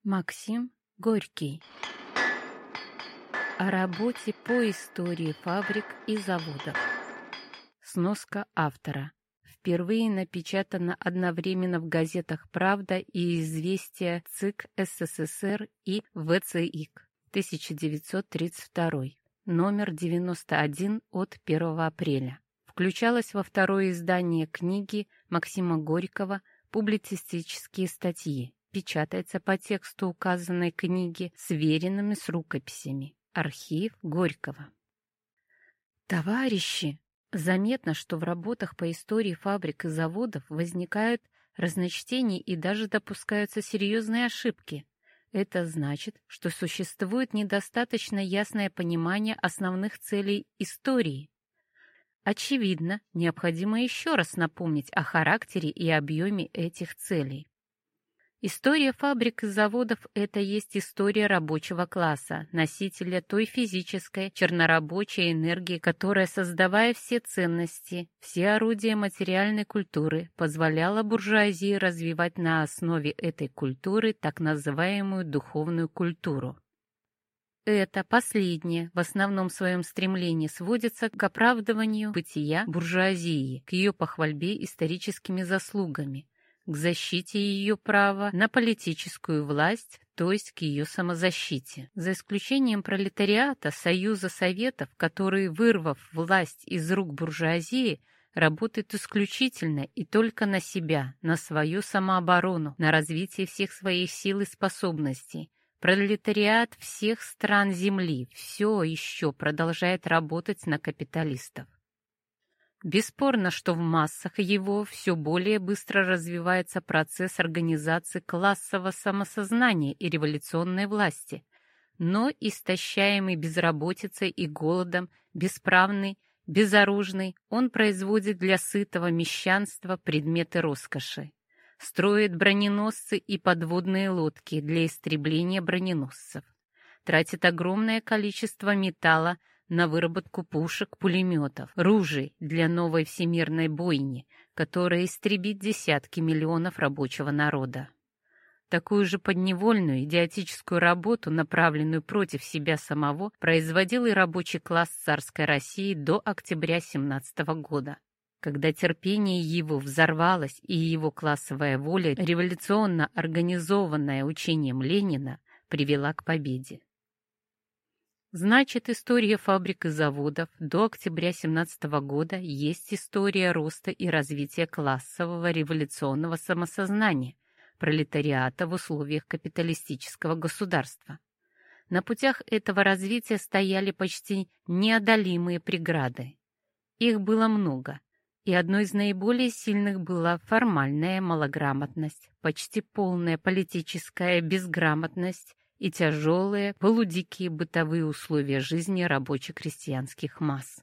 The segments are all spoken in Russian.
Максим Горький. О работе по истории фабрик и заводов. Сноска автора. Впервые напечатано одновременно в газетах «Правда» и «Известия» ЦИК СССР и ВЦИК, 1932, номер 91 от 1 апреля. Включалось во второе издание книги Максима Горького «Публицистические статьи». Печатается по тексту указанной книги, сверенными с рукописями. Архив Горького. Товарищи! Заметно, что в работах по истории фабрик и заводов возникают разночтения и даже допускаются серьезные ошибки. Это значит, что существует недостаточно ясное понимание основных целей истории. Очевидно, необходимо еще раз напомнить о характере и объеме этих целей. История фабрик и заводов – это есть история рабочего класса, носителя той физической, чернорабочей энергии, которая, создавая все ценности, все орудия материальной культуры, позволяла буржуазии развивать на основе этой культуры так называемую духовную культуру. Это последнее в основном своем стремлении сводится к оправдыванию бытия буржуазии, к ее похвальбе историческими заслугами, к защите ее права на политическую власть, то есть к ее самозащите. За исключением пролетариата, Союза Советов, который, вырвав власть из рук буржуазии, работает исключительно и только на себя, на свою самооборону, на развитие всех своих сил и способностей. Пролетариат всех стран Земли все еще продолжает работать на капиталистов. Бесспорно, что в массах его все более быстро развивается процесс организации классового самосознания и революционной власти, но истощаемый безработицей и голодом, бесправный, безоружный, он производит для сытого мещанства предметы роскоши, строит броненосцы и подводные лодки для истребления броненосцев, тратит огромное количество металла на выработку пушек, пулеметов, ружей для новой всемирной бойни, которая истребит десятки миллионов рабочего народа. Такую же подневольную идиотическую работу, направленную против себя самого, производил и рабочий класс царской России до октября 1917 года, когда терпение его взорвалось и его классовая воля, революционно организованная учением Ленина, привела к победе. Значит, история фабрик и заводов до октября 1917 года есть история роста и развития классового революционного самосознания пролетариата в условиях капиталистического государства. На путях этого развития стояли почти неодолимые преграды. Их было много, и одной из наиболее сильных была формальная малограмотность, почти полная политическая безграмотность и тяжелые, полудикие бытовые условия жизни рабоче-крестьянских масс.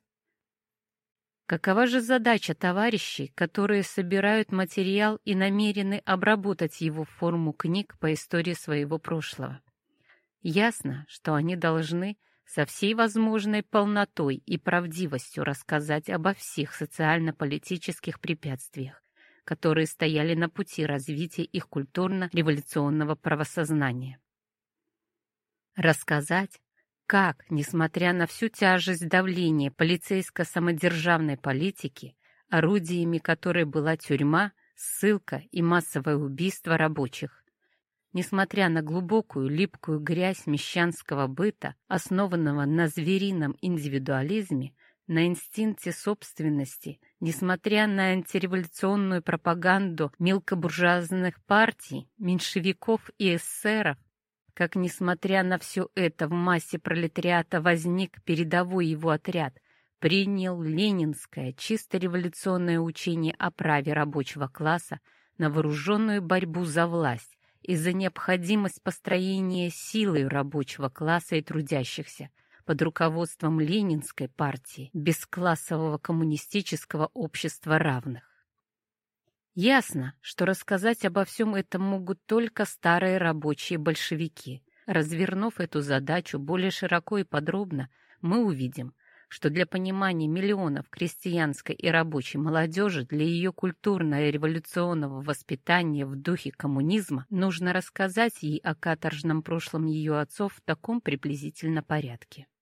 Какова же задача товарищей, которые собирают материал и намерены обработать его в форму книг по истории своего прошлого? Ясно, что они должны со всей возможной полнотой и правдивостью рассказать обо всех социально-политических препятствиях, которые стояли на пути развития их культурно-революционного правосознания. Рассказать, как, несмотря на всю тяжесть давления полицейско-самодержавной политики, орудиями которой была тюрьма, ссылка и массовое убийство рабочих, несмотря на глубокую липкую грязь мещанского быта, основанного на зверином индивидуализме, на инстинкте собственности, несмотря на антиреволюционную пропаганду мелкобуржуазных партий, меньшевиков и эсеров, как, несмотря на все это, в массе пролетариата возник передовой его отряд, принял ленинское, чисто революционное учение о праве рабочего класса на вооруженную борьбу за власть и за необходимость построения силой рабочего класса и трудящихся под руководством Ленинской партии бесклассового коммунистического общества равных. Ясно, что рассказать обо всем этом могут только старые рабочие большевики. Развернув эту задачу более широко и подробно, мы увидим, что для понимания миллионов крестьянской и рабочей молодежи, для ее культурно-революционного воспитания в духе коммунизма, нужно рассказать ей о каторжном прошлом ее отцов в таком приблизительно порядке.